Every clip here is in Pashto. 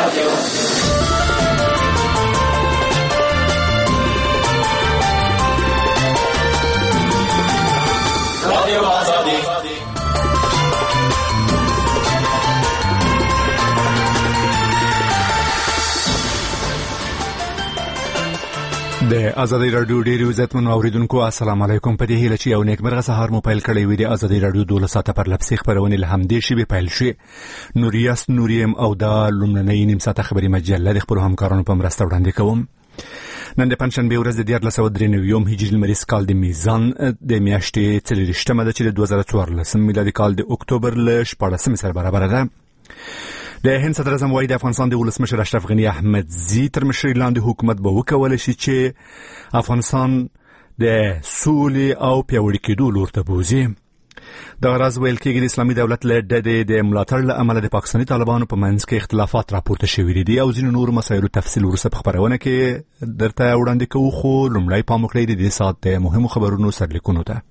د ازادي رادیو ډیرو عزتمنو اوریدونکو السلام علیکم. په دې هیله چې یو نیکمرغه سهار مو پیل کړی وي. د ازادي رادیو 12 ساعته پر لپسې خبرونه له همدې شی به پیل شي. نوریاس نوریم او د لومړنۍ نیم ساعته خبري مجله د خپل همکارانو په مرسته وړاندې کوم. نن د پنځشنبه ورځ د 1493 هجري لمریز کال د میزان د میاشتې 23مه ده چې د 2014 میلادي کال د اکتوبر ل 14 سره برابر ده. د هند صدر اعظم وايي د افغانستان د ولسمشر اشرف غنی احمدزي تر مشرۍ لاندې حکومت به وکولای شي چې افغانستان د سولې او پیاوړي کېدو لور ته بوځي. د غرض ویل کېږي د اسلامي دولت له ډلې د ملاتړ له امله د پاکستاني طالبانو په منځ کې اختلافات راپورته شوي دي او ځینو نور مسایلو تفصیل وروسته په خبرونه کې درته وړاندې کوو. خو لومړی پام وکړئ د دې ساعت د مهمو خبرونو سرلیکونو ته.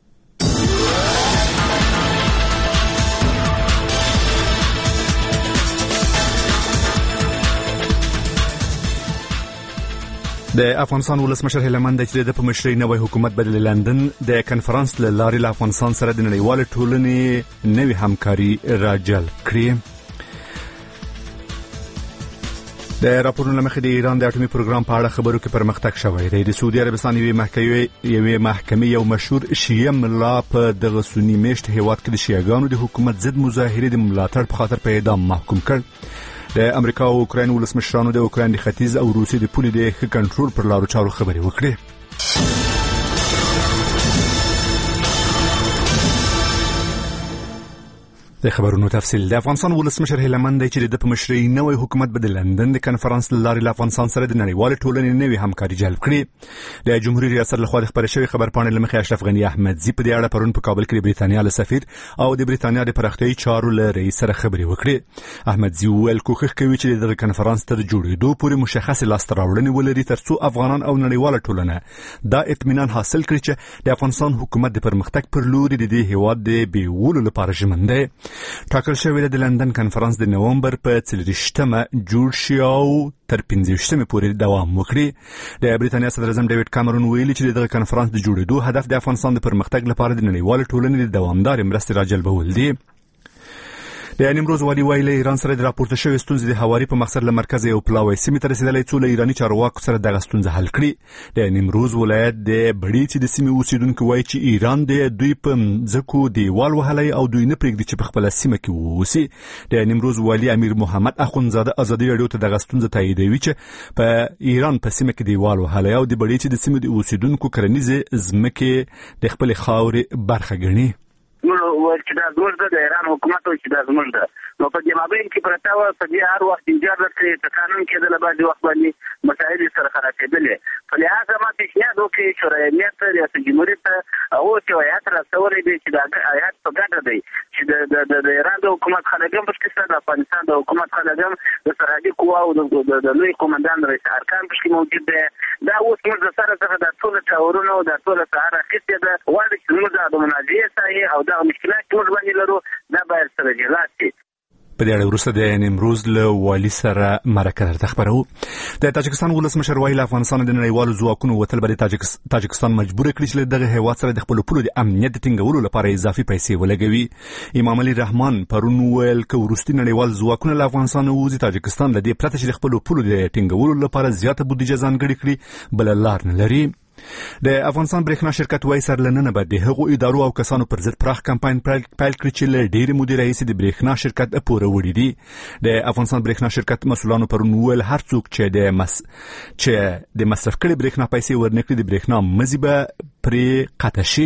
د افغانستان ولسمشر هیلمند چې د په مشرۍ نوې حکومت بدل لندن د کنفرانس له لارې له افغانستان سره د نړیوال ټولنې نوې همکاري راجلب کړي. د راپورونو مخې د ایران د اټومي پروګرام په اړه خبرو کې پرمختګ شوی دی. د سعودي عربستان یوې محکمې یو مشهور شیعه ملا په دغه سنی میشت هیواد کې د شیعاګانو د حکومت ضد مظاهرې د ملاتړ په خاطر په اعدام محکوم کړ. د امریکا او اوکراین ولسمشرانو د اوکراین د ختیځ او روسیې د پولې د ښه کنټرول پر لارو چارو خبرې وکړې. د خبرونو تفصیل. د افغانستان ولسمشر هیلمند چې د په مشرۍ نوې حکومت به د لندن د کنفرانس له لارې له افغانستان سره د نړیوال ټولنې نوې همکاري جلب کړي. د جمهوریت ریاست لخوا خبرې شوې خبرپاڼې له مخې اشرف غنی احمدزي په دې اړه پرون په کابل کې د برېټانیا له سفیر او د برېټانیا د پراختیایي چارو له رئیس سره خبرې وکړي. احمدزي وویل کوښښ کوي چې د کنفرانس تر جوړېدو پورې مشخص لاسته راوړنې ولري ترڅو افغانان او نړیواله ټولنه دا اطمینان حاصل کړي چې د افغانستان حکومت د پرمختګ پر لوري د دې هیواد د بیولو لپاره ژمن دی. ټاکل شوی د لندن کنفرانس د نومبر په 24مه جوړ شي او تر 15مه پورې دوام وکړي. د برېټانیا صدر اعظم ډیوډ کامرون ویلي چې دغه کنفرانس د جوړېدو هدف د افغانستان د پرمختګ لپاره د نړیوال ټولنې د دوامدار مرستې راجلبول دي. د نیمروز والي ویلي له ایران سره د راپورته شوی ستونزې د هواري په مقصد له مرکز یو پلاوی سیمې ته رسیدلې څو له ایراني چارواکو سره دغه ستونزه حل کړي. د نیمروز ولایت د بړي چې د سیمې اوسیدونکو وایي چې ایران د دوی په ځکو دیوال وهلی او دوی نه پرېږدي چې په خپل سیمه کې ووسي. د نیمروز والي امیر محمد اخوندزاده ازادي رادیو ته دغه ستونزه تاییدوي چې په ایران په سیمه کې دیوال وهلی او د بړي چې د سیمې د اوسیدونکو کرنیزې ځمکې د خپل خاورې برخه ګڼي. چې دا زموږ د ایران حکومت او چې دا زموږ ده نو په دې مابین کې پرته وه په دې هر وخت انجار درکړي په قانون کېدله بعضې وخت باندې مسایل یې سره خرابېدلې. په لحاظه ما پیشنهاد وکړي شورای امنیت ته ریاست جمهوریت ته اوس یو هیات راستولی دی چې دا هیات په ګډه دی چې د ایران د حکومت خلک هم پکې شته، د افغانستان د حکومت خلک هم د سرحدي قواو د لوی قومندان رئیس ارکان پکې موجود دی. دا اوس موږ د سره څخه دا ټوله ټاورونه او دا ټوله سهار اخیستې ده. غواړي چې موږ د منازعې ساحې او دغه مشکلات موږ باندې لرو دا باید سره جلا شي. په دې اړه وروسته د نیمروز له والي سره مرکه درته خبرو. د تاجکستان ولسمشر وایي له افغانستان د نړیوالو ځواکونو وتل به د تاجکستان مجبور کړي چې له دغه هیواد سره د خپلو پولو د امنیت د ټینګولو لپاره اضافي پیسې ولګوي. امام علي رحمان پرون وویل که وروستي نړیوال ځواکونه له افغانستان ووځي تاجکستان له دې پرته چې د خپلو پولو د ټینګولو لپاره زیاته بودیجه ځانګړې کړي بله لار نه لري. د افغانستان برېښنا شرکت وایي سرلننه به د هغو ادارو او کسانو پر ضد پراخ کمپاین پیل کړي چې له ډېرې مودې راهیسې د برېښنا شرکت پوره وړي دي. د افغانستان برېښنا شرکت مسؤلانو پرون وویل هر څوک چې د مصرف کړي برېښنا پیسې ورنکړي د برېښنا مزي به پرې قطع شي.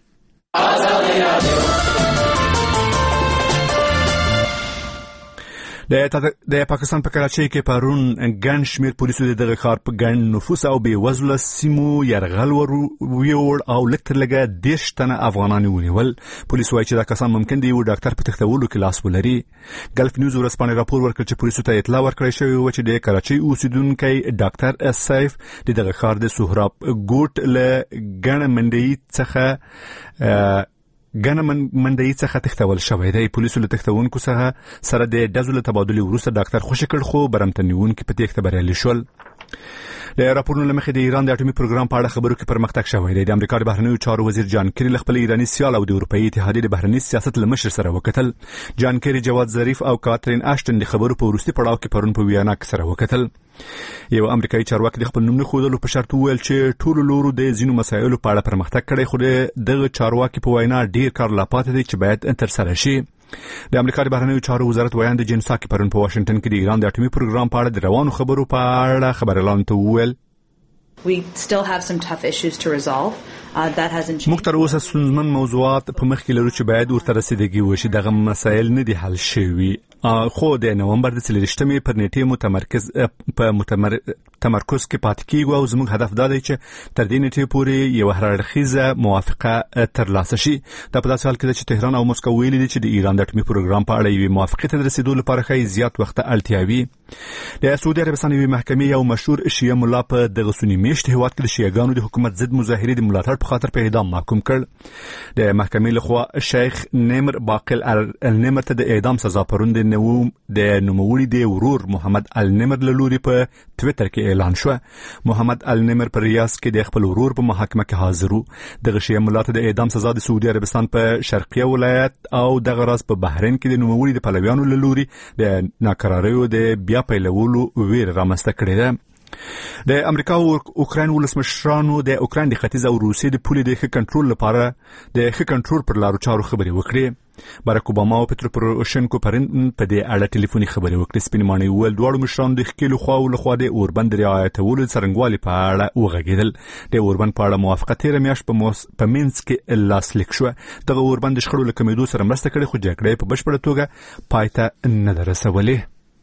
د پاکستان په کراچۍ کې پرون ګڼ شمېر پولیسو د دغه ښار په ګڼ نفوس او بې وزله سیمو یرغل ویوړ او لږ تر لږه 30 تنه افغانان ونیول. پولیس وایي چې دا کسان ممکن د یو ډاکټر په تښتولو کې لاس ولري. ګلف نیوز ورځپاڼې راپور ورکړ چې پولیسو ته اطلاع ورکړی شوې وه چې د کراچۍ اوسیدونکی ډاکټر سیف د دغه ښار د سهراب ګوټ له ګڼه منډۍ څخه ګڼه منډه‌يي څخه تښتول شوې ده. پولیسو له تښتونکو څخه سره د ډزو له تبادلې وروسته ډاکټر خوشی کړ خو برمته نیونکي په تېښته بریالي شول. د راپورونو لمخې د ایران د اټومي پروګرام په اړه خبرو کې پرمختګ شوی دی. د امریکا د بهرنیو چارو وزیر جان کیری له خپل ایراني سیال او د اروپאי اتحادیې د بهرنی سیاست له مشر سره وکتل. جان کیری، جواد ظریف او کاترین اشټن د خبرو په وروستي پړاو کې پرون په ویانا کې سره وکتل. یو امریکایي چارواکي د خپل نوم نه ښودلو په شرط وویل چې ټولو لورو د ځینو مسایلو په اړه پرمختګ کړی، خو دغه چارواکي په وینا ډیر کار لا پاتې دی چې باید ترسره شي. د امریکا د بهرنیو چارو وزارت ویاند جین ساکي پرون په واشنگټن کې د ایران د اټومي پروګرام په اړه د روانو خبرو په اړه خبريالانو ته وویل We still have some tough issues to resolve. That hasn't changed. موږ تر اوسه ستونزمن موضوعات په مخ کې لرو چې باید ورته رسیدګي وشي. دغه مسایل نه دي حل شوي، خو د نومبر د 23 پر نیټې تمرکز کې پاتې کیږو او زموږ هدف دا دی چې تر دې نیټې پورې یو هررخیزه موافقه ترلاسه شي. دا په داسې حال کې چې تهران او مسکو ویلي دي چې د ایران د اټومي پروګرام په اړه یو موافقه ته رسیدو لپاره خې زیات وخت اړتیا وي. د سعودي عربستان یوه محکمې یو مشهور شیعه مولا په دغه سنی میشت هیواد کې د شیعاګانو د حکومت ضد مظاهرې د ملاتړ په خاطر په اعدام محکوم کړ. د محکمې لخوا شیخ نیمر باقل النمر ته د اعدام سزا پروند د نوموړي د ورور محمد النمر له لوري په ټوئیټر کې اعلان شو. محمد النمر پر ریاض کې د خپل ورور په محاکمه کې حاضر وو. دغه شیعه مولا ته د اعدام سزا د سعودي عربستان په شرقیه ولایت او دغه راز په بحرین کې د نوموړي د پلویانو له لوري د ناکراریو د بیا پیلولو ویر رامنځته کړی دی. د امریکا او اوکراین ولسمشرانو د اوکراین د ختیځ او روسیې د پولې د ښه کنټرول لپاره د ښه کنټرول پر لارو چارو خبرې وکړې. باراک اوباما او پترو پوروشنکو پرون په دې اړه ټلیفوني خبرې وکړې. سپین ماڼۍ وویل دواړو مشرانو د ښکېلو خواو لخوا د اوربند د رعایتولو څرنګوالي په اړه وغږېدل. د اوربند په اړه موافقه تېره میاشت په مینسک کې لاسلیک شوه. دغه اوربند د شخړو له کمېدو سره مرسته کړې، خو جګړه په بشپړه توګه پای ته نه ده رسولې.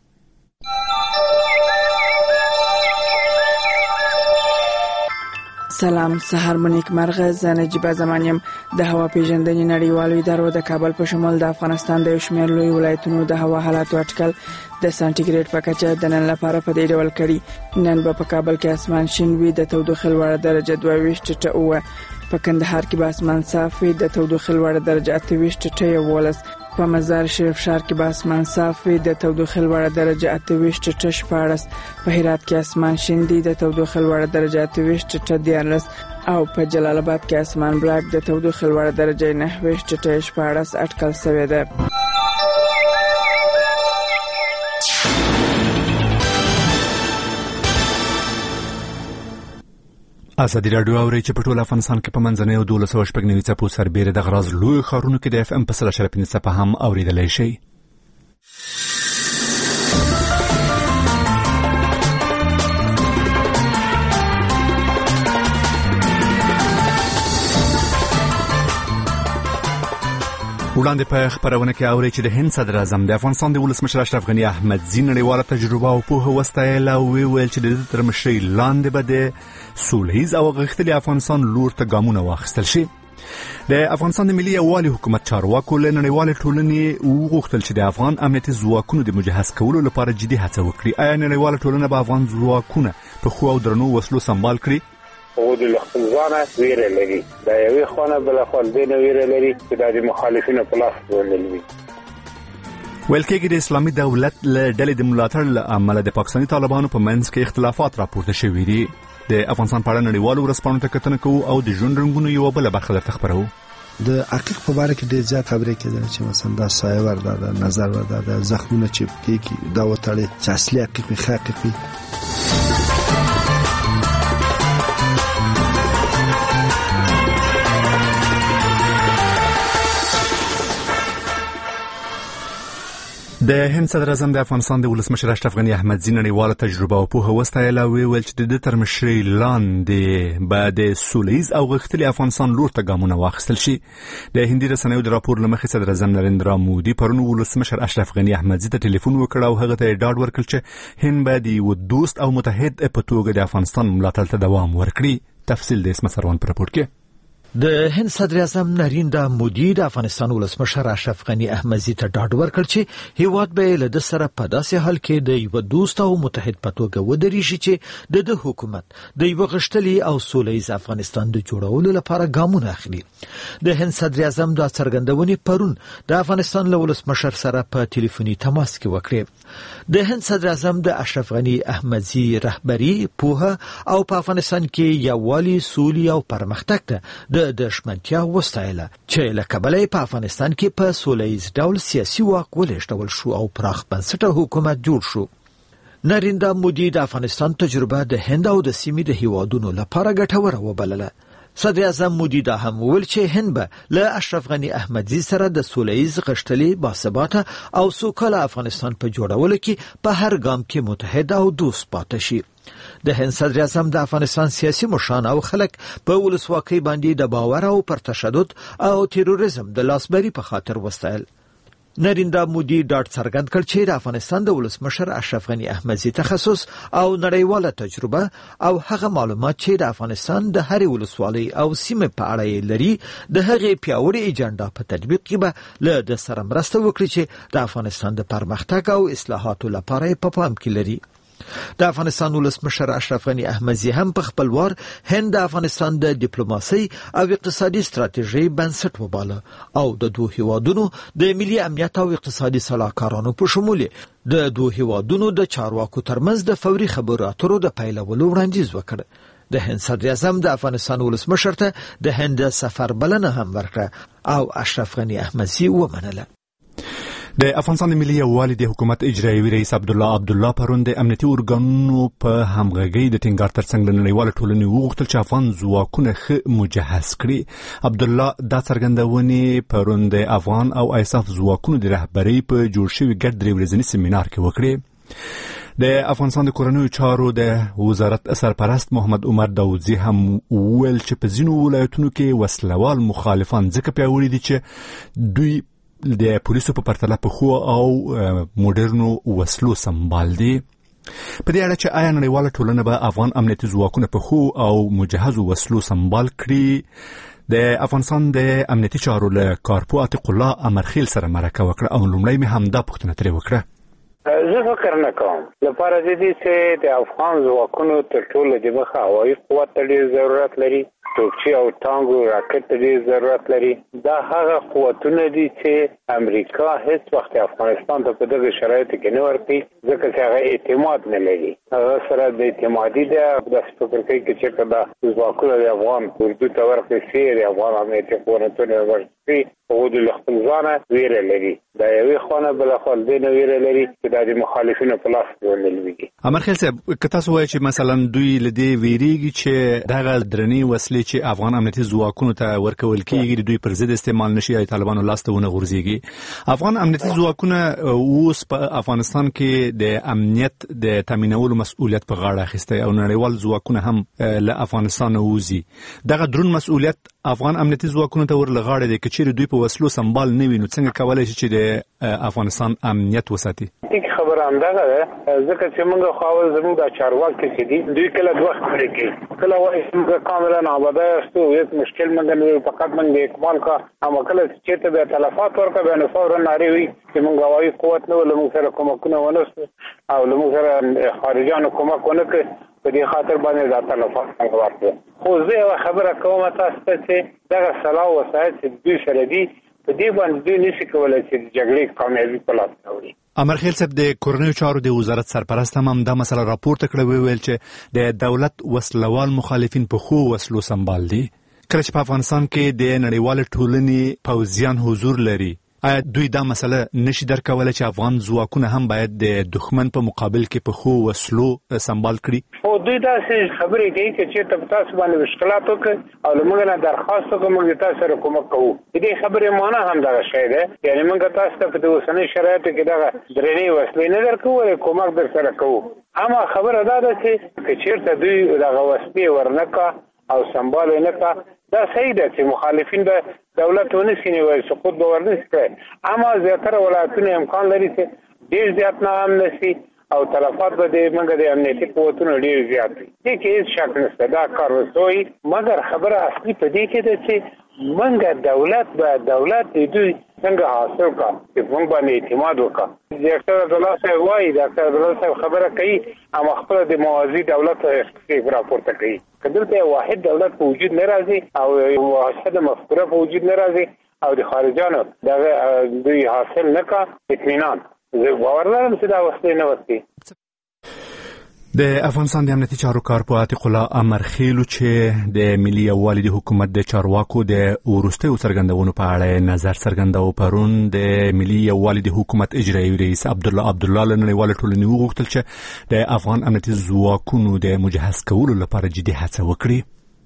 سلام، سحر منیک مرغه، زه نجیبه زمانیم. د هوا پیژندنې نړیوالو ادارو د کابل په شمول د افغانستان د شمېر لوی ولایتونو د هوا حالات اټکل د سانتیګریډ په کچه د نن لپاره په دې ډول کړي. نن په کابل کې اسمان شین وي، د تودوخې لوړه درجه 22 ټټه اوه. په کندهار کې به اسمان صاف وي، د تودوخې لوړه درجه 28 ټټه 11. په مزار شریف ښار کې به اسمان صاف وي، د تودوخې لوړه درجه 28 ټټه 14. په هرات کې اسمان شین دی، د تودوخې لوړه درجه 28 ټټه 14. او په جلال آباد کې اسمان بلاک، د تودوخې لوړه درجه 29 ټټه 14 اټکل شوی دی. ازادي راډیو اوري چې په ټول افغانستان کې په منځنۍ او 1290 څپو سربېره د غراز لوی ښارونو کې د FM په 100.5 څپه هم اوریدلای شي. وړاندې په خبرونه کې اوري چې د هند صدر اعظم د افغانستان د ولسمشر اشرف غنی احمدزي نړیواله تجربه او پوهه وستایله او ویل چې د تر مشرۍ لاندې به د سولهییز او غښتلي افغانستان لور ته ګامونه واخیستل شي. د افغانستان د ملي یووالي حکومت چارواکو له نړیوالې ټولنې وغوښتل چې د افغان امنیتي ځواکونو د مجهز کولو لپاره جدي هڅه وکړي. آیا نړیواله ټولنه به افغان ځواکونه په خو او درنو وسلو سمبال کړي؟ او د خپلوانه ویره لري، دا یوې خونه بل خو د ویره لري چې د مخالفینو په لاس ولوي. ویل کېږي د اسلامي دولت له ډلې د ملاتړ له امله د پاکستاني طالبانو په منځ کې اختلافات راپورته شوي دي. د افغانستان په اړه نړیوالو ورځپاڼو ته کتنه کوو او د ژوند رنګونو یوه بله برخه درته خپروو. د حقیق په اړه کې ډېر زیات خبرې کېدل چې مثلا دا سایه ورده د نظر ورده د زخمونه چې کېږي دا وتړي چې اصلي حقیقي حقیقي د هند صدر اعظم د افغانستان د ولسمشر اشرف غنی احمدزي نړیواله تجربه او پوهه وستایله او ویل چې د تر مشرۍ لاندې به د سولهییز او غښتلي افغانستان لور ته ګامونه واخیستل شي. د هندي رسنیو د راپور له مخې صدر اعظم نریندرا مودي پرون ولسمشر اشرف غنی احمدزي ته ټلیفون وکړ او هغه ته ډاډ ورکړ چې هند به د یو دوست او متحد په توګه د افغانستان ملاتړ ته دوام ورکړي. تفصیل د اسمت سروان په راپور کې. د هند صدر اعظم نریندرا مودي د افغانستان ولسمشر اشرف غني احمدزي ته ډاډ ورکړ چې هیواد به له د سره په داسې حال کې د یو دوست او متحد په توګه ودرېږي چې د حکومت د یو غښتلي او سولهییز افغانستان د جوړولو لپاره ګامونه اخلي. د هند صدر اعظم د څرګندونې پرون د افغانستان له ولسمشر سره په ټلیفوني تماس کې وکړي. د هند صدر اعظم د اشرف غني احمدزي رهبری پوهه او په افغانستان کې یووالي سولې او پرمختګ ته د شمنتیا وستایله چې له کبله په افغانستان کې په سولهییز ډول سیاسي واک ولېږدول شو او پراخ بنسټه حکومت جوړ شو. نریندرا مودي د افغانستان تجربه د هند او د سیمې د هیوادونو لپاره ګټوره وبلله. صدر اعظم مودي دا هم وویل چې هند به له اشرف غني احمدزي سره د سولهییز غښتلي باثباته او سوکاله افغانستان په جوړولو کې په هر ګام کې متحد او دوست پاتې شي. د هند صدر اعظم د افغانستان سیاسي مشران او خلک په ولسواکۍ باندې د باور او پر تشدد او تروریزم د لاسبري په خاطر وستایل. نریندرا مودي ډاډ څرګند کړ چې د افغانستان د ولسمشر اشرف غني احمدزي تخصص او نړیواله تجربه او هغه معلومات چې د افغانستان د هرې ولسوالۍ او سیمې په اړه لري د هغې پیاوړې اجنډا په تطبیق کې به له د سره مرسته وکړي چې د افغانستان د پرمختګ او اصلاحاتو لپاره په پام کې لري. د افغانستان ولسمشر اشرف غني احمدزي هم په خپل وار هند د افغانستان د ډیپلوماسۍ او اقتصادي ستراتیژۍ بنسټ وباله او د دوه هیوادونو د ملي امنیت او اقتصادي صلاحکارانو په شمول د دوه هیوادونو د چارواکو ترمنځ د فوري خبرو اترو د پیلولو وړاندیز وکړ. د هند صدر اعظم د افغانستان ولسمشر ته د هند سفر بلنه هم ورکړه او اشرف غني احمدزي ومنله. د افغانستان ملي یووالي د حکومت اجرایي رئیس عبدالله پرون د امنیتي ارګانونو په همغږۍ د ټینګار ترڅنګ له نړیواله ټولنې وغوښتل چې افغان ځواکونه ښه مجهز کړي. عبدالله دا څرګندونې پرون د افغان او ایساف ځواکونو د رهبرۍ په جوړ شوي ګډ 3 ورځني سیمینار کې وکړې. د افغانستان د کورنیو چارو د وزارت سرپرست محمد عمر داودزي هم وویل چې په ځینو ولایتونو کې وسلوال مخالفان ځکه پیاوړي دي چې دوی د پولیسو په پرتله په خو او موډرنو وسلو سمبال دي. په دې اړه چې آیا نړیواله ټولنه به افغان امنیتي ځواکونه په خو او مجهزو وسلو سمبال کړي. د افغانستان د امنیتي چارو له کارپو عتیق الله امرخیل سره مرکه وکړه او لومړی مې همدا پوښتنه ترې وکړه. زه فکر نه کوم لپاره دې چې د افغان ځواکونو تر ټولو د مخه هوایي قوت ته ډېر ضرورت لري، توپچي او ټانګو راکټ ته ډېر ضرورت لري. دا هغه قوتونه دي چې امریکا هیڅ وخت افغانستان ته په دغه شرایطو کې نه ورکوي ځکه چې هغه اعتماد نه لري. هغه سره د اعتمادي ده داسې فکر کوي چې دا ځواکونه د افغان اردو ته ورکړي شي د افغان امنیتي قوتونه ورکړي هغوی د خپل ځانه ویره لري. دا یوې خوا نه بله خوا دې نه ویره لري چې دا د مخالفینو په لاس کې ونلویږي. امرخیل صاحب که تاسو وایئ چې مثلا دوی له دې ویریږي چې دغه درنې وسلې چې افغان امنیتي ځواکونو ته ورکول کېږي دوی پر ضد استعمال نشي یا طالبانو لاس ته ونه غورځېږي. افغان امنیتي ځواکونه اوس په افغانستان کې د امنیت د تامینولو مسؤلیت په غاړه اخیستی او نړیوال ځواکونه هم له افغانستان ووځي. دغه درون مسؤلیت افغان امنیتي ځواکونو ته ورلغاړی دی که چیرې دوی په وسلو سمبال نه وي نو څنګه کولی شي چې د افغانستان امنیت وساتي؟ خبره همدغه ده ځکه چې موږ خو زموږ د چارواکي چې دي دوی کله دوه خبرې کوي کله وایي موږ کاملا آباده یاستو هیڅ مشکل موږ نه فقط موږ اکمال کا اما کله چې ته به تلفات ورکړه به نو فورا نارې وي چې موږ هوایي قوت نه ول موږ سره کومکونه ونهسو او موږ سره خارجانو کومک ونه کړ په دې خاطر باندې دا تلفات ورکړه. خو زه یو خبره کوم تاسو ته چې دغه سلاح وسایل چې دوی سره دي په دې باندې دوی نشي کولای چې جګړې کامیابي په لاس راوړي. امرخیل صاحب د کورنیو چارو د وزارت سرپرست هم دا مسله راپورته کړه ویل چې د دولت وسلوال مخالفین په خو وسلو سمبال دي. کله چې په افغانستان کې د نړیوال ټولنې پوځیان حضور لري آیا دوی دا مسله نشي درکولای چې افغان ځواکونه هم باید د دښمن په مقابل کې په خو وسلو سمبال کړي؟ او دوی داسې خبرې کوي چې تاسو باندې مشکلات وکړي او موږ نه درخواست وکړو موږ تاسو سره کومک کوو. دې خبرې معنا هم دا شی ده یعنی موږ تاسو ته په اوسنۍ شرایطو کې دا درنې وسلې نه درکوو کومک در سره کوو. اما خبره دا ده چې چیرته دوی دغه وسلې ورنکا او سمبال نه کا دا صحیح ده چې مخالفین به دولت ونشي نیولی سقوط به ورنشي کړی. اما زیاتره ولایتونه امکان لري چې ډېر زیات ناام نشي او تلفات به د منګه د امنیتي قوتونو ډیر زیات دي دې کې هیڅ شک نشته دا کار وسوي مګر خبره اصلي په دې کې ده چې منګه دولت دوی څنګه حاصل کا چې موږ باندې اعتماد وکړو ډاکټر عبدالله صاحب وايي ډاکټر عبدالله صاحب خبره کوي اما خپل د موازی دولت څخه راپورته کوي کله واحد دولت په وجود ناراضي او واحده مفکوره په وجود ناراضي او د خارجانو د دوی حاصل نکا اطمینان زه باور لرم چې دا وخت نه وتی د افغانستان د امنیتي چارو کارپو عتیق الله امرخیلو چې د ملي یووالي د حکومت د چارواکو د وروستیو څرګندونو په اړه نظر څرګنداو پرون د ملي یووالي د حکومت اجرایي رئیس عبدالله له نړیوال ټولنې وغوښتل چې د افغان امنیتي ځواکونو د مجهز کولو لپاره جدي هڅه وکړي.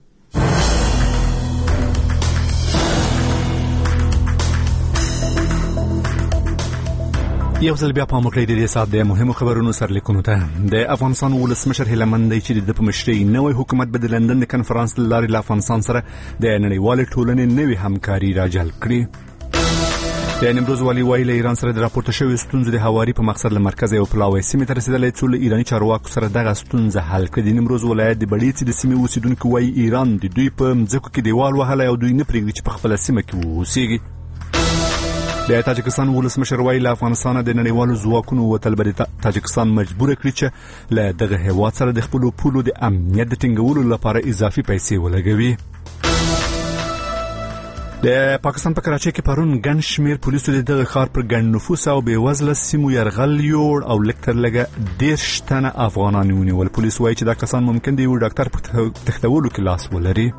یو ځل بیا په مکړې د دې سات د مهمو خبرونو سرلیکونو ته د افغانستان ولسمشر هیله مند چې د په مشرۍ نوې حکومت به د لندن د کنفرانس لارې له افغانستان سره د نړیوال ټولنې نوې همکاري راجلب کړي. د نیمروز والي وایي له ایران سره د راپورته شوې ستونزې د هواري په مقصد له مرکز او پلاوي سیمې ته رسیدلې څو له ایراني چارواکو سره دغه ستونزه حل کړي. د نیمروز ولایت د بړیڅ د سیمې اوسیدونکو وایي ایران د دوی په مځکو کې دیوال وهلی او دوی نه پرېږدي چې په خپله سیمه کې واوسیږي. د تاجکستان ولسمشر وایي له افغانستان د نړیوالو ځواکونو وتل به د تاجکستان مجبور کړي چې له دغه هیواد سره د خپل پولو د امنیت د ټینګولو لپاره اضافي پیسې ولګوي. د پاکستان په کراچۍ کې پرون ګڼ شمېر پولیسو د دغه ښار پر ګڼ نفوس او بېوزله سیمو یرغل یوړ او لږ تر لږه 10 تنه افغانان ونیول. پولیس وایي چې دا کسان ممکن د یو ډاکټر په تښتولو کې لاس ولري.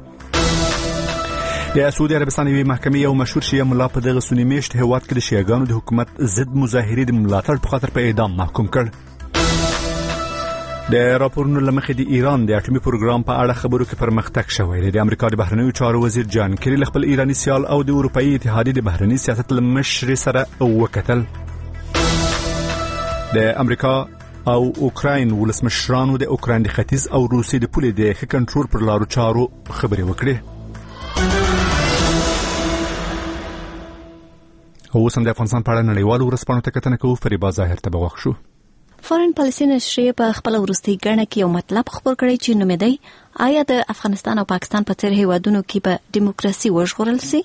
د سعودي عربستان یوې محکمې یو مشهور شیعه ملا په دغه سني میشت هیواد کې د شیعهګانو د حکومت ضد مظاهرې د ملاتړ په خاطر په اعدام محکوم کړ. د راپورونو له مخې د ایران د اټومي پروګرام په اړه خبرو کې پرمختګ شوی دی. د امریکا د بهرنیو چارو وزیر جان کری له خپل ایراني سیال او د اروپایي اتحادیې د بهرني سیاست له مشر سره وکتل. د امریکا او اوکراین ولسمشرانو د اوکراین د ختیځ او روسیې د پولې د ښه کنټرول پر لارو چارو خبرې وکړې. اوس هم د افغانستان په اړه نړیوالو ورځپاڼو ته کتنه کوو. فریبا ظاهر ته به وخت شو. فارن پالیسي نشریه په خپل وروستي ګڼه کې یو مطلب خبر کړی چې نومې دی آیا د افغانستان او پاکستان په څېر هیوادونو کې به دیموکراسي وژغورل سي.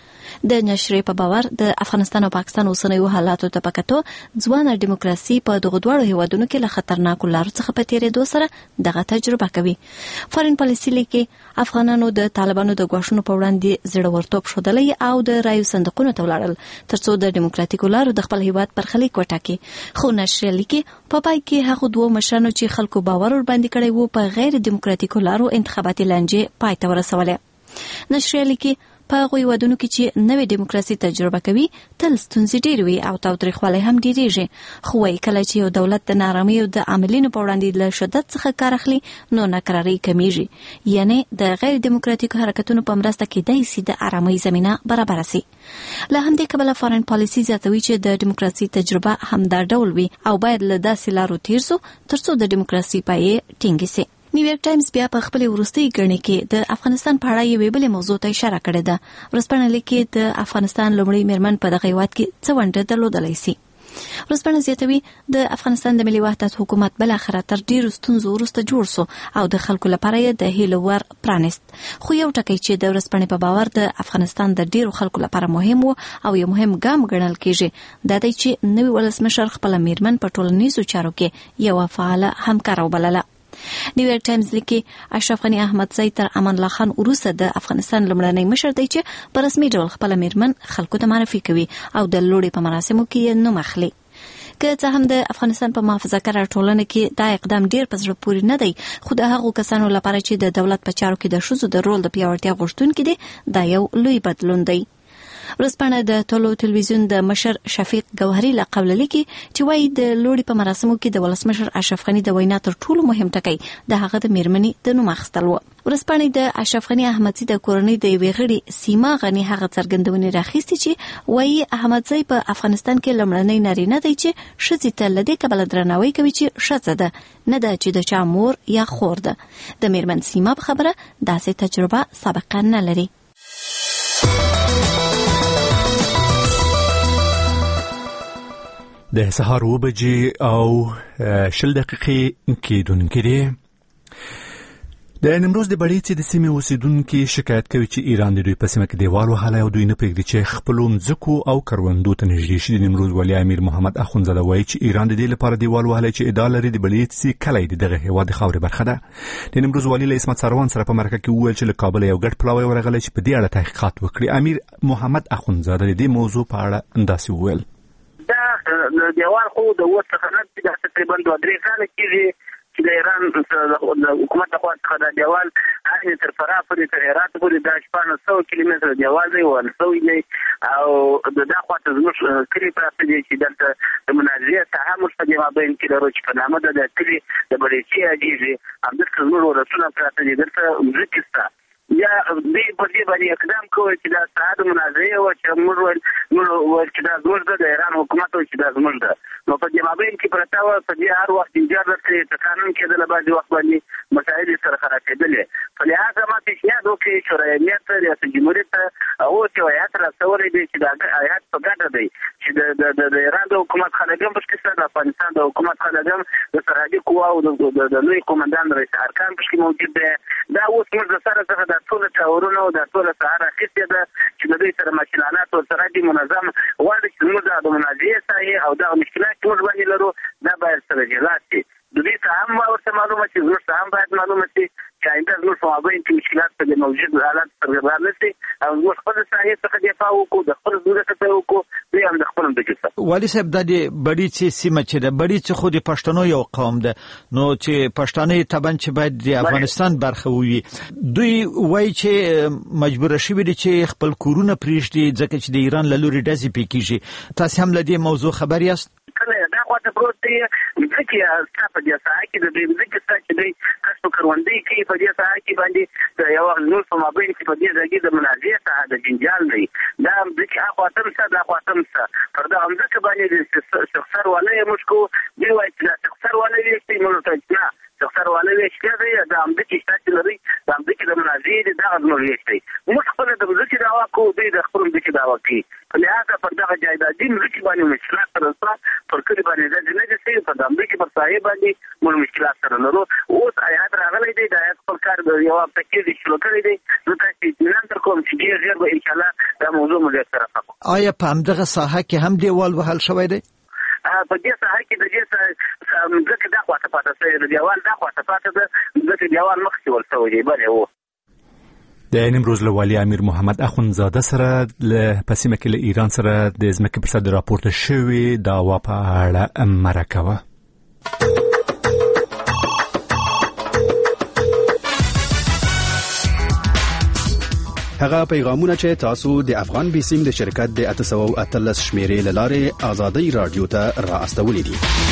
د نشریه په باور د افغانستان او پاکستان اوسنیو حالاتو ته پکتو ځوانه دیموکراسي په دغه دواړو هیوادونو کې له خطرناکو لارو څخه په تیرېدو سره دغه تجربه کوي. فارن پالیسي لیکي افغانانو د طالبانو د غوښتنو په وړاندې زړورتوب ښودلی او د رایو صندوقونو ته ولاړل ترڅو د دیموکراتیکو لارو د خپل هیواد برخلیک وټاکي. خو نشریه لیکي په پای کې هغه دوه مشرانو چې خلکو باور ور باندې کړی وو په غیر دیموکراتیکو لارو انتخاباتي لانجې پای ته ورسولې. نشریه لیکي په هغو هیوادونو کې چې نوې دیموکراسي تجربه کوي تل ستونزې ډېرې وي او تاوتریخوالی هم ډېرېږي. خو وایي کله چې یو دولت د نارامۍ او د عاملینو په وړاندې له شدت څخه کار اخلي نو ناکرارۍ کمیږي. یعنی د غیر دیموکراتیکو حرکتونو په مرسته کېدای شي د آرامۍ زمینه برابره سي. له همدې کبله فارن پالیسي زیاتوي چې د دیموکراسي تجربه همدا ډول وي او باید له داسې لارو تیر سو ترڅو د دیموکراسي پایې ټینګې سي. نیویارک ټایمز بیا په خپل وروستي ګڼې کې د افغانستان په اړه یوې بلې موضوع ته اشاره کړې ده. ورځپاڼه لیکي د افغانستان لومړی میرمن په دغه هیواد کې څه ونډه درلودلی سي. ورځپاڼه زیاتوي د افغانستان د ملي وحدت حکومت بالاخره تر ډیرو ستونزو وروسته جوړ سو او د خلکو لپاره یې د هیلو ور پرانست. خو یو ټکی چې د ورځپاڼې په باور د افغانستان د ډیرو خلکو لپاره مهم و او یو مهم ګام ګڼل کېږي دا دی چې نوی ولسمشر خپل میرمن په ټولنیزو چارو کې یو فعال همکار وبلله. نیویارک ټایمز لیکي اشرف غنی احمدزی تر امان الله خان وروسته د افغانستان لومړنی مشر دی چې په رسمي ډول خپل میرمن خلکو ته معرفي کوي او د لوړې په مراسمو کې نوم اخلي. که څه هم د افغانستان په محافظه‌کاره ټولنه کې دا اقدام ډیر په زړه پورې نه دی خو د هغو کسانو لپاره چې د دولت په چارو کې د ښځو د رول د پیاوړتیا غوښتونکي دي دا یو لوی بدلون دی. ورځپاڼه د ټولو ټلویزیون د مشر شفیق گوهری له قوله لیکي چې وایي د لوړې په مراسمو کې د ولسمشر اشرف غنی د وینا تر ټولو مهم ټکی د هغه د میرمنې د نوم اخیستل و. ورځپاڼې د اشرف غنی احمدزی د کورنۍ د یوې غړي سیما غنی هغه څرګندونې راخیستې چې وایي احمدزی په افغانستان کې لومړنی نارینه دی چې ښځې ته له دې کبله درناوی کوي چې ښځه ده نه ده چې د چا مور یا خور ده. د میرمن سیما په خبره داسې تجربه سابقه نه لري. د سهار 7 بجې او 10 دقیقې کېدونکې دي. د نیمروز د بړیڅې د سیمې اوسیدونکو شکایت کوي چې ایران د دوی په سیمه کې دیوال وهلی او دوی نه پرېږدي چې خپلو مځکو او کروندو ته نږدې شي. د نیمروز والي امیر محمد اخونزاده وایي چې ایران د دې لپاره دیوال وهلی چې ادعا لري د بړیڅې کلی د دغه هېواد د خاورې برخه ده. د نیمروز والي له عصمت سروان سره په مرکه کې وویل چې له کابله یو ګډ پلاوی ورغلی چې په دې اړه تحقیقات وکړي. امیر محمد اخونزاده د دې موضوع په اړه داسې وویل: دا دیوال خو د اوس څخه نه چې تقریبا 2-3 کاله کېږي چې د ایران د حکومت لخوا څخه دا دیوال هغې تر فراه پورې تر هرات پورې دا 1400 کیلومتره دیوال دی وهل شوی دی او د دا خواته زموږ کلي پراته دي چې دلته د مناظرې ساحه موږ په دې مابین کې لرو چې په نامه د کلي د بړیڅې یادېږي. همدلته زموږ ولسونه پراته دي، دلته مځکې شته. یا دوی په دې باندې اقدام کوي چې دا ساحه د مناظرې وه چې موږ ویل چې دا زموږ ده، د ایران حکومت وایي چې دا زموږ ده. نو په دې مابین کې پرته وه، په دې هر وخت انجار درکړې په قانون کېدله، بعضې وخت باندې مسایل یې سره خرابېدلې. په لحاظه ما پیشنهاد وکړې شورای امنیت ته، ریاست جمهوریت ته، هغو چې هیات راستولی دی چې دا هیات په ګډه دی چې د ایران د حکومت خلک هم پکې شته، د افغانستان د حکومت خلک هم، د سرحدي قواو د لوی قومندان رئیس ارکان پکې موجود دی. دا اوس موږ د سره څخه دا ټوله ټاورونه او دا ټوله ساحه راخیستې ده چې د دوی سره ماشینالات ورسره دي، منظم غواړي چې زموږ د مناظرې ساحې او دغه مشکلات چې موږ باندې لرو دا باید سره جلا شي. د دوی ته هم ورته معلومه شي، زموږ ته هم باید معلومه شي چې آینده زموږ په مابین کې مشکلات په دې موجود حالات سرګردان نه شي او زموږ خپل ساحې څخه دفاع وکړو، د خپل ځمکې څخه وکړو، دوی هم د خپل ځمکې څخه. والي صاحب، دا د بړیڅې سیمه چې ده، بړیڅې خو د پښتنو یو قوم ده، نو چې پښتانه یې طبعا چې باید د افغانستان برخه ووي. دوی وایي چې مجبوره شوي دي چې خپل کورونه پرېږدي ځکه چې د ایران له لورې ډزې پرې کېږي. تاسې هم له دې موضوع خبر یاست؟ کله دا خواته پروت دی ځکه ستا په دې ساحه کې د دوی ځکه ستا چې دوی کسب کروندې کوي په دې ساحه کې باندې د یو زموږ په مابین کې په دې ځای کې د مناظرې ساحه د جنجال دی. دا ځکه هخوا هم شته، دا خوا هم شته. پر دغه ځمکه باندې د شخصر والا یې موږ کوو. دوی وایي چې دا شخصر والا ویشتئ، موږ ورته وایو چې نه، شخصر والا ویشتلی دی، د ځمکې شته چې لرئ، د ځمکې د مناظرې دی، دغه زموږ ویشتئ. موږ خپله د ځمکې دعوا کوو، دوی د خپلو ځمکې دعوا کوي. په لحاظه پر دغه جایدادي ځمکې باندې مشکلات سره شته، پر کلي باندې ډزې نه دي شوي، په ځمکې پر ساحې باندې موږ مشکلات سره لرو. اوس هیات راغلی دی، د هیات خپل کار یو هفته کېږي شروع کړی دی. زه تاسو ته اطمینان درکوم چې ډېر ژر به انشاءالله دا موضوع مو ډېر سره پاکو. آیا په همدغه ساحه کې هم دیوال وهل شوی دی؟ په دې ساحه کې د دې ځمکې دا خواته پاته شوې ده، دیوال دا خواته پاته ده، ځکه دیوال مخکې ول شوی دی. بلې و د نیمروز له والي امیر محمد اخونزاده سره په سیمه کې له ایران سره د ځمکې پر سر راپورته شوې دعوا په اړه مرکه وه. هغه پیغامونه چې تاسو د افغان بیسیم د شرکت د 813 شمیرې لاره آزادۍ رادیو ته را استولې دي.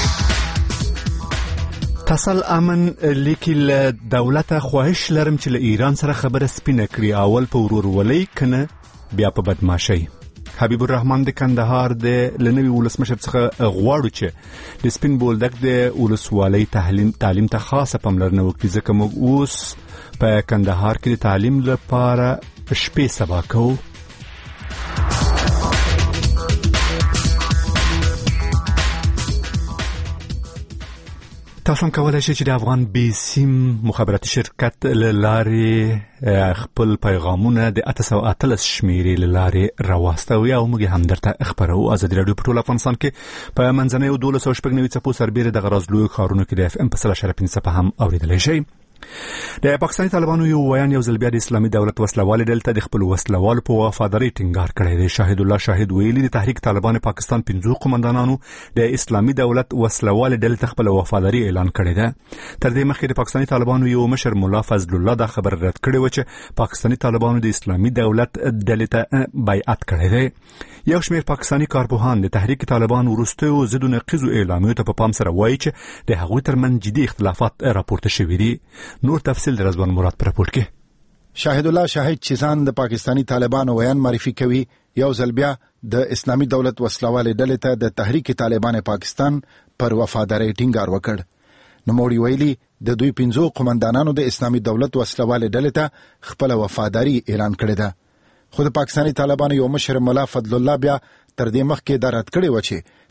فصل امن لیکي له دولت خواهش لرم چې له ایران سره خبره سپینه کړي، اول په ورورولۍ کنه بیا په بدمعشۍ. حبیب الرحمن د کندهار د لنوي ولسمشر څخه غواړو چې د سپین بولدک د ولسوالۍ تعلیم ته خاصه پاملرنه وکړي، ځکه موږ اوس په کندهار کې د تعلیم لپاره شپې سبا کوو. تاسو هم کولای شئ چې د افغان بیسیم مخابراتي شرکت له لارې خپل پیغامونه د 813 شمیرې له لارې راواستوئ او موږ هم درته خبرو. ازادي راډیو په ټول افغانستان کې په منځنۍ 1290 څپو سربېره د غراز لوی ښارونو کې د FM په 100.5 څپه هم اوریدلای شئ. د پاکستاني طالبانو یو ویان یو ځل بیا د اسلامي دولت وسلوال ډلته د خپل وسلوال په وفادارۍ ټینګار کړی دی. شاهد الله شاهد ویلي د تحریک طالبان پاکستان 15 قومندانانو د اسلامي دولت وسلوال ډلته خپل وفادارۍ اعلان کړی دی. تر دې مخکې د پاکستاني طالبانو یو مشر مولا فضل الله دا خبر رد کړی و چې پاکستاني طالبانو د اسلامي دولت ډلته بیعت کړی دی. یو شمېر پاکستاني کارپوهان د تحریک طالبان وروستیو ضد نقیضو اعلامیو ته په پام سره وایي چې د هغوی ترمنځ جدي اختلافات راپورته شوي دي. نور تفصیل د رضوان مراد پر راپورټ کې. شاهد الله شاهد چې ځان د پاکستاني طالبانو ویان معرفي کوي، یو ځل بیا د اسلامي دولت وسلوال ډلې ته د تحریک طالبان پاکستان پر وفادارۍ ټینګار وکړ. نوموړي ویلي د دوی 15 قومندانانو د اسلامي دولت وسلوال ډلې ته خپل وفاداري اعلان کړې ده. خو د پاکستاني طالبانو یو مشر مولا فضل الله بیا تر دې مخکې دا رد کړی و چې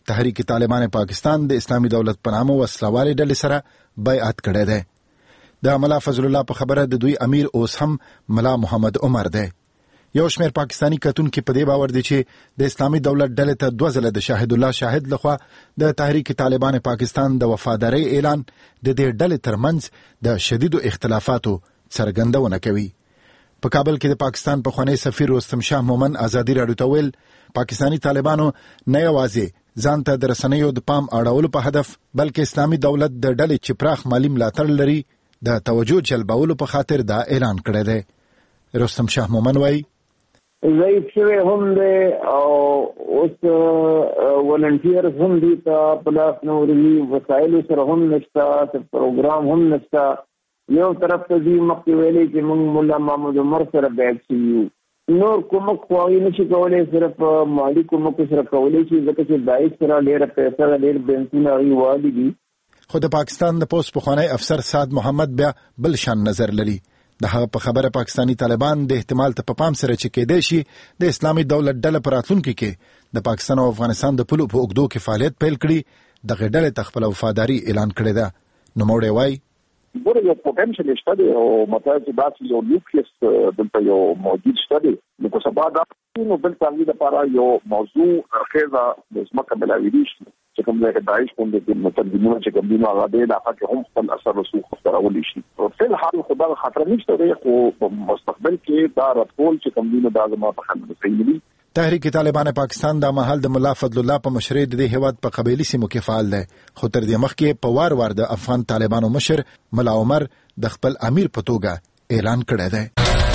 تحریک طالبان پاکستان د اسلامي دولت په نامه وسلوالې ډلې سره بیعت کړی دی. د ملا فضل الله په خبره د دوی امیر اوس هم ملا محمد عمر دی. یو شمېر پاکستانی کتونکي په دې باور دي چې د اسلامي دولت ډلې ته 2 ځله د شاهد الله شاهد لخوا د تحریک طالبان پاکستان د وفادارۍ اعلان د دې ډلې ترمنځ د شدیدو اختلافاتو څرګندونه کوي. په کابل کې د پاکستان پخوانی سفیر رستم شاه مومن ازادي راډیو ته ویل پاکستانی طالبانو نه یوازې ځان ته د رسنیو د پام اړولو په هدف بلکې اسلامي دولت د ډلې چې پراخ مالی ملاتړ لري د توجه جلبولو په خاطر دا اعلان کړی دی. رستم شاه مومن وایي ضعیف شوی هم دی او اوس ولنټیرز هم دي ته پلاس نوري وسایلو سره هم نشته پروګرام هم نشته. یو طرف ته دي مخکې ویلي چې موږ مولا محمد عمر سره بیعت شوي نور کومک خواهی نشي کولی صرف مالی کومک سره کولی شي ځکه چې داعش سره ډېره پیسه ډېر بینسونه هغوی والي دي. خو د پاکستان د پوسټ پخوانی افسر سعد محمد بیا بل شان نظر لري. د هغه په خبره پاکستانی طالبان د احتمال ته په پام سره چې کېدای شي د اسلامي دولت ډله په راتلونکي کې د پاکستان او افغانستان د پولو په اوږدو کې فعالیت پیل کړي دغه ډلې ته خپله وفاداري اعلان کړې ده. نوموړی وایي ګوره یو پوټنشل شته دی او مطلب چې داسې یو نیوکلیس دلته یو موجود شته دی نو که سبا دا نو بل تعلیل لپاره یو موضوع خیزه د ځمکه ملاوي شي چې کوم ځای کې داعش باندې د متدینونو چې کوم دینه هغه دی دا چې هم خپل اثر رسوخ خبرول شي او په حال خدای خطر نشته دی خو په مستقبل کې دا راتول چې کوم دینه د ازما په خنډ صحیح دي. تحریک طالبان پاکستان د مهال د ملا فضل الله په مشرۍ د دې هیواد په قبایلی سیمو کې فعال دی خو تر دې مخکې په وار د افغان طالبانو مشر ملا عمر د خپل امیر په توګه اعلان کړی دی.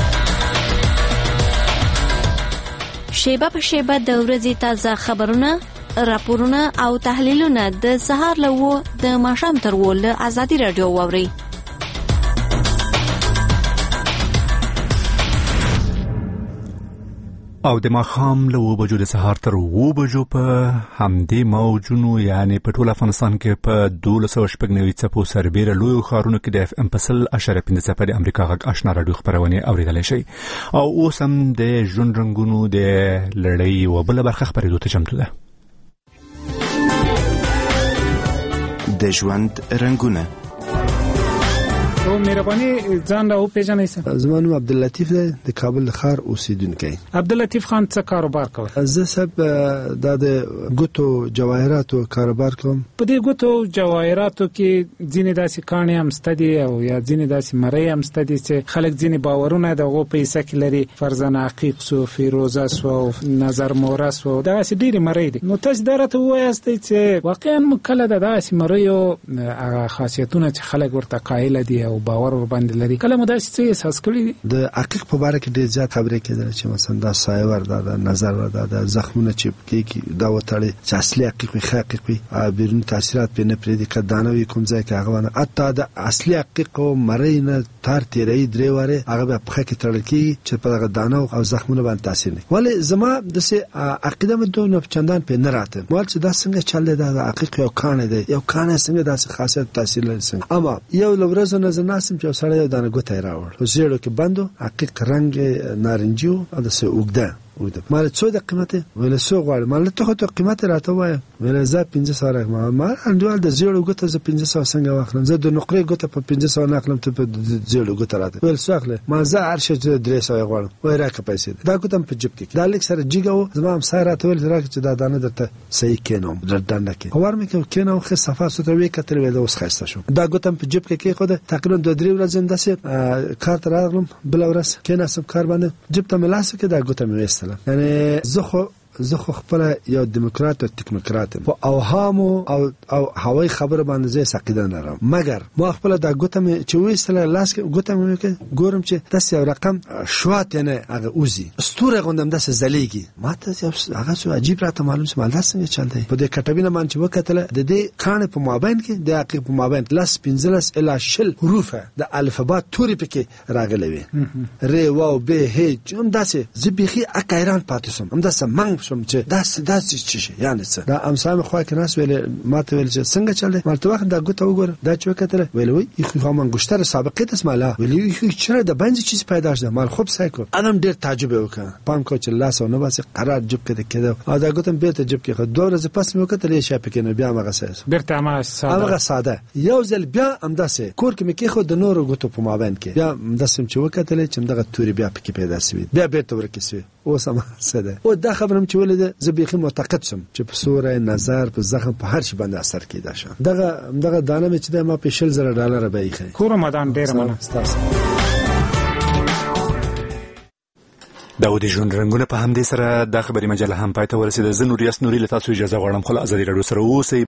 شیبه په شیبه د ورځې تازه خبرونه راپورونه او تحلیلونه د سهار له و د ماښام تر و له ازادي راډیو واورئ. او د ماښام له 9 بجو د سهار تر 9 بجو په همدې موجونو یعنی په ټول افغانستان کې په 1290 څپو سربېره لوی ښارونو کې د اف ام په 0.5 څپه د امریکا غږ آشنا راډیو خبرونه اوریدلای شي. او اوس هم د ژوند رنگونو د لړۍ و بل برخه خبرېدو ته چمتو ده. د ژوند رنگونه او مهرباني ځان راو پیژنئ. زما نوم عبداللطیف دی د کابل ښار اوسیدونکی. عبداللطیف خان څه کاروبار کوي؟ زه سب د ګوتو جواهراتو کاروبار کوم. په دې ګوتو جواهراتو کې ځینې داسې کاڼي هم شته دي او یا ځینې داسې مرۍ هم شته دي چې خلک ځینې باورونه د هغو په حصه کې لري فرزانه عقیق سو فیروزه سو نظر موره سو داسې ډېرې مرۍ دي. نو تاسو دا راته ووایاستئ چې واقعا موږ کله د داسې مریو هغه خاصیتونه چې خلک ورته قایل دي او باور ور باندې لري کله مو داسې څه احساس کړی د عقیق په اړه کې ډېر زیات خبرې کېدل چې مثلا دا سایه ور دا نظر ور دا زخمونه چې کې دا وتړي چې اصلي عقیق وي حقیقي وي بیرون تاثیرات په نه پرې دي کدانه وي کوم ځای کې هغه نه اته د اصلي عقیق او مړی نه تار تیرې درې واره هغه په خخ کې تړل کی چې په هغه دانه او زخمونه باندې تاثیر نه ولی زما د سه عقیده مده نه چندان په نه راته مول چې دا څنګه چل دی دا عقیق یو کانه دی یو کانه څنګه داسې خاصیت تاثیر لري څنګه اما یو لورز نظر ناسم چې سره یو دانه ګوتای راوړ په زیړو کې بندو عقیق رنگ نارنجیو او د سه وګده مال څو د قیمته ولا سو غواړم مال ته خو ته قیمت راته وای ولا ز 500 راک ما اندوال د زیړو ګوته ز 500 څنګه واخلم زه د نقرې ګوته په 500 ناخلم ته په زیړو ګوته راته ول ساخله ما زه ارشه 300 غواړم وای راکه پیسې دا ګوتم په جيب کې دا لیک سره جیګو زما هم سره راته ول راکه چې دا دانه درته صحیح کینم دردانه کې خبر مې کې کینم خو صفه ستو وی کتر وې د اوس خسته شو دا ګوتم په جيب کې خو تقریبا 2-3 ورځې انداسه کارت راغلم بل ورځ کینه سب کار باندې جيب ته ملاسه کې دا ګوتم وېستله یعنی زه خو خپل یو دیموکرات او تکنوکرات په اوهامو او هوای خبر باندې زه سقیده نه لرم مګر ما خپل د ګوتم چې وېستله لاس کې ګوتم کې ګورم چې تاسو یو رقم شوات نه هغه اوزي استوره غوندم داسه زلیږي ما ته هغه څه عجیب راته معلوم شو مال څنګه چل دی په دې کټبینه مان چې وکتله د دې کانه په مابین کې د عقیق په مابین لاس 15 الی شل حروف د الفبات توري پکې راغلي وي ر و ب ه هم داسه زبيخي اکایران پاتې سم هم داسه منګ شوم چې داسې چې یعنی څه دا امسام خو کې ناس ویل ماته ویل چې څنګه چل مالته وخت دا ګوت وګور دا چې وکړه ویل وي خو هم ګشتره سابقه تسماله ویل خو چیرې د باندې چیز پیدا شده مال خوب سایکو انم ډیر تعجب وکړ پام کو چې الله سونه واسه قرار جب کړه دا ګوتم به ته جب کې خو 2 ورځې پس مې وکړه لې شاپ کې نو بیا مغه ساس بیرته ما ساده یو ځل بیا امداسه کور کې مې کې خو د نورو ګوتو په مابین کې بیا امداسم چې وکړه چې دغه توري بیا پکې پیدا شوی بیا بیرته ورکې شوی او سم ساده او دا خبرم چې ولید زبېخي معتقد شم چې په سوره نظر په زخم په هر شي باندې اثر کیدا شه دغه دانه چې ما په $10,000 به یې کور رمضان ډیر منه دا د ژوند رنگونه په همدې سره د خبري مجله هم پاتې ورسېده. زه نور یاس نوري له تاسو اجازه غواړم خو ازادي راډیو سره اوسئ.